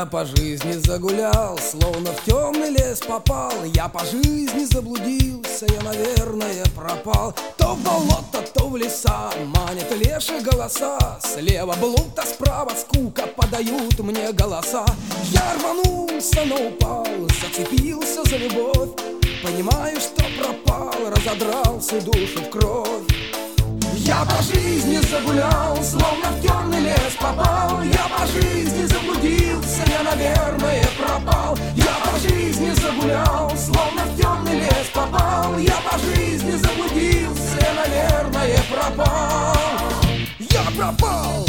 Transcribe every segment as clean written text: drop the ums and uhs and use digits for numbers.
Я по жизни загулял, словно в темный лес попал. Я по жизни заблудился, я, наверное, пропал. То в болото, то в леса манят леши голоса. Слева блуд, а справа скука подают мне голоса. Я рванулся, но упал, зацепился за любовь. Понимаю, что пропал, разодрал всю душу в кровь. Я по жизни загулял, словно в темный лес попал. Я по жизни заблудился, я, наверное, пропал. Я по жизни загулял, словно в темный лес попал. Я по жизни заблудился, я, наверное, пропал. Я пропал.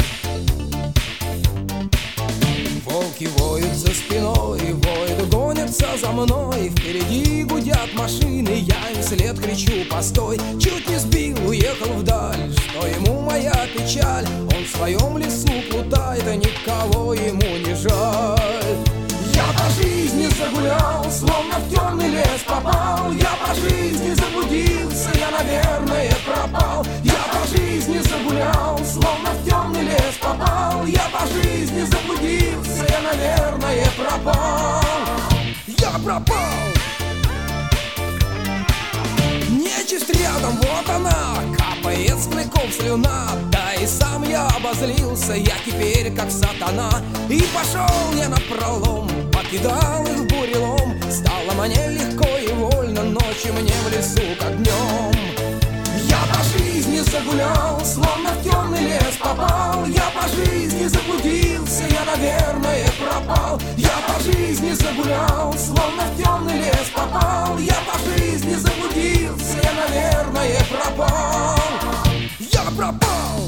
Волки воют за спиной, воют, гонятся за мной. Впереди гудят машины, я им вслед кричу: постой! Чуть не сбил, уехал вдаль, что ему моя печаль? Он в своем лесу плутает, а никого ему не жаль. Я по жизни загулял, словно в темный лес попал. Я по жизни заблудился, я, наверное, пропал. Я по жизни загулял, словно в темный лес попал. Я по жизни заблудился, я, наверное, пропал. Я пропал. Нечисть рядом, вот она, капает с клыков слюна. Да и сам я обозлился, я теперь как сатана. И пошел я напролом, покидал их бурелом. Стало мне легко и вольно, ночью мне в лесу как днем. Я по жизни загулял, словно в темный лес попал. Я по жизни заблудился, я, наверное, пропал. Я по жизни загулял, словно в темный лес попал. Я по жизни заблудился, я, наверное, пропал. Я пропал.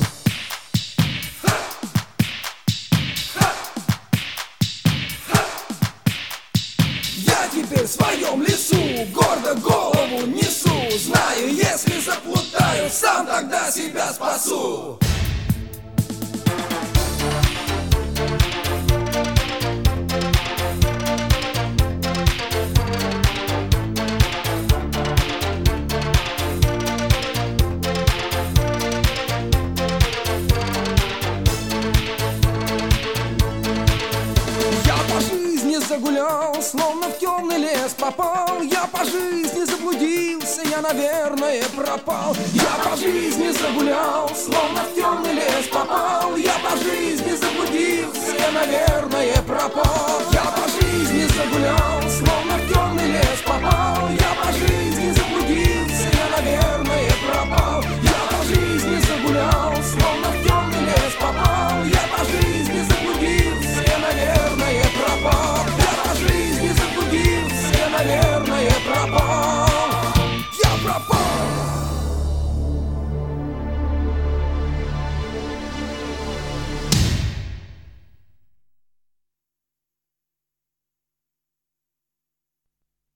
Я теперь в своем лесу гордо голову несу. Знаю, если заплутаю, сам тогда себя спасу. Загулял, словно в темный лес попал. Я по жизни заблудился, я, наверное, пропал. Я по жизни загулял, словно в темный лес попал. Я по жизни заблудился, я, наверное, пропал.